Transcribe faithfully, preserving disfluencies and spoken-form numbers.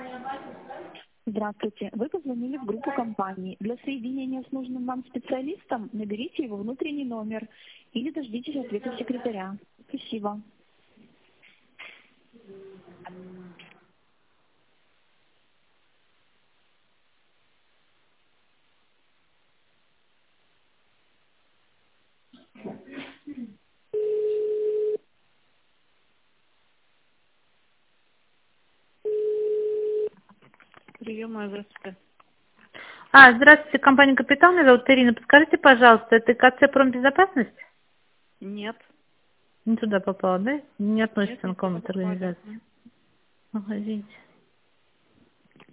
Здравствуйте. Вы позвонили в группу компании. Для соединения с нужным вам специалистом наберите его внутренний номер или дождитесь ответа секретаря. Спасибо. Прием, здравствуйте. А, здравствуйте, компания «Капитал», меня зовут Ирина. Подскажите, пожалуйста, это КЦ «Промбезопасность»? Нет. Не туда попала, да? Не относится Нет, не на туда какую-то попали. организацию. Ага, извините.